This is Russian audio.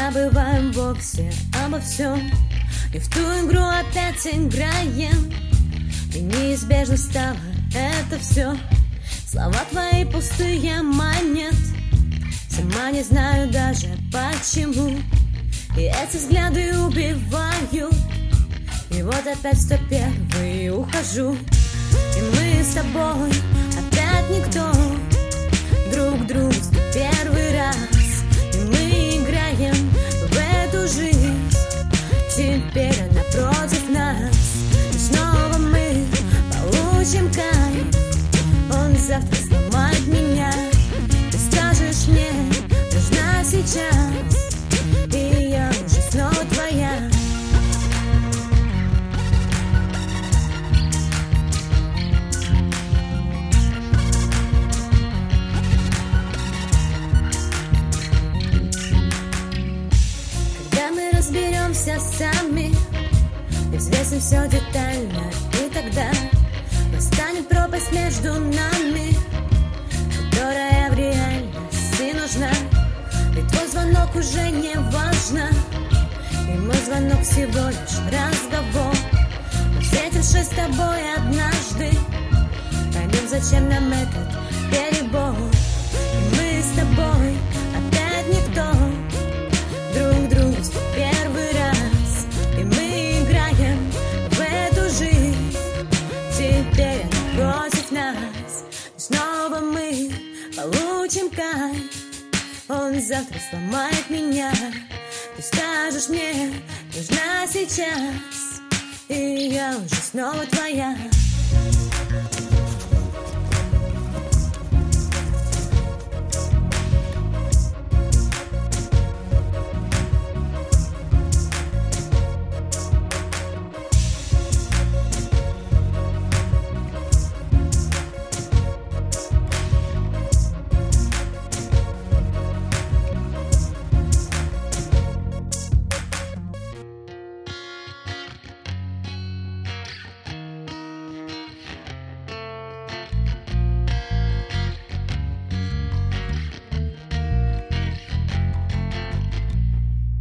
забываем вовсе обо всем, и в ту игру опять играем. И неизбежно стало это все. Слова твои пустые манят, сама не знаю даже почему. И эти взгляды убивают. И вот опять в 101-й ухожу. И мы с тобой опять никто друг другу в 101 раз. И мы играем в эту жизнь, теперь она против нас. И снова мы получим кайф. Он завтра сломает меня. Ты скажешь мне, нужна сейчас, и я уже снова твоя. Когда мы разберемся сами и взвесим все детально, и тогда настанет пропасть между нами, которая в реальности нужна. И твой звонок уже не важно, и мой звонок всего лишь разговор. Мы встретимся с тобой однажды, поймем, зачем нам этот перебор. И мы с тобой опять никто друг другу в 101 раз. И мы играем в эту жизнь, теперь она против нас. И снова мы получим кайф. Он завтра сломает меня. Ты скажешь мне, нужна сейчас, и я уже снова твоя.